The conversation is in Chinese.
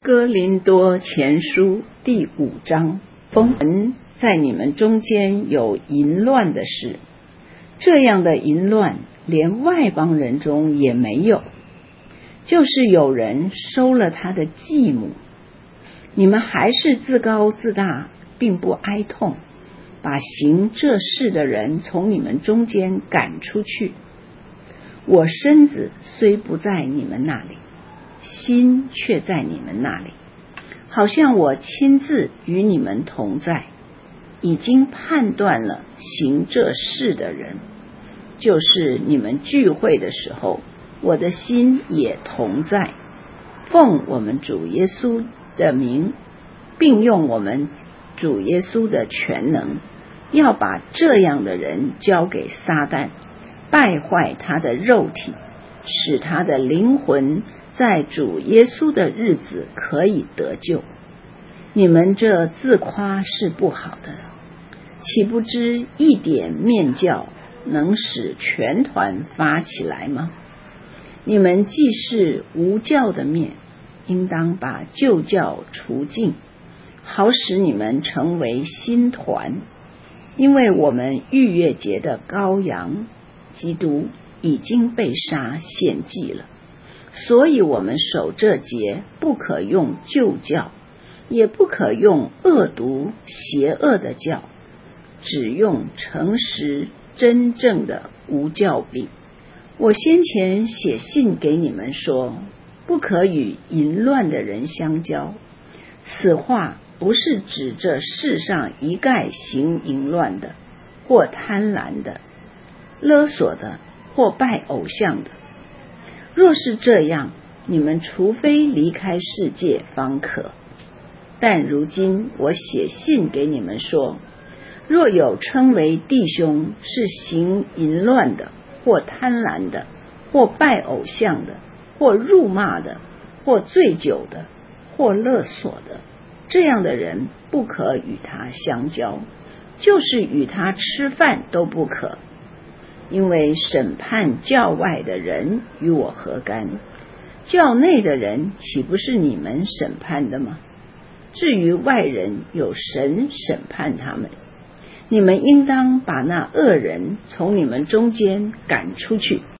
哥林多前书第5章，风闻在你们中间有淫乱的事，这样的淫乱连外邦人中也没有，就是有人收了他的继母，你们还是自高自大，并不哀痛，把行这事的人从你们中间赶出去。我身子虽不在你们那里，心却在你们那里，好像我亲自与你们同在，已经判断了行这事的人，就是你们聚会的时候，我的心也同在，奉我们主耶稣的名，并用我们主耶稣的全能，要把这样的人交给撒旦，败坏他的肉体，使他的灵魂在主耶稣的日子可以得救。你们这自夸是不好的，岂不知一点面教能使全团发起来吗？你们既是无教的面，应当把旧教除尽，好使你们成为新团。因为我们逾越节的羔羊基督已经被杀献祭了，所以我们守这节不可用旧教，也不可用恶毒邪恶的教，只用诚实真正的无教饼。我先前写信给你们说，不可与淫乱的人相交。此话不是指这世上一概行淫乱的，或贪婪的，勒索的，或拜偶像的。若是这样，你们除非离开世界方可。但如今我写信给你们说，若有称为弟兄是行淫乱的，或贪婪的，或拜偶像的，或辱骂的，或醉酒的，或勒索的，这样的人不可与他相交，就是与他吃饭都不可。因为审判教外的人与我何干？教内的人岂不是你们审判的吗？至于外人，有神审判他们。你们应当把那恶人从你们中间赶出去。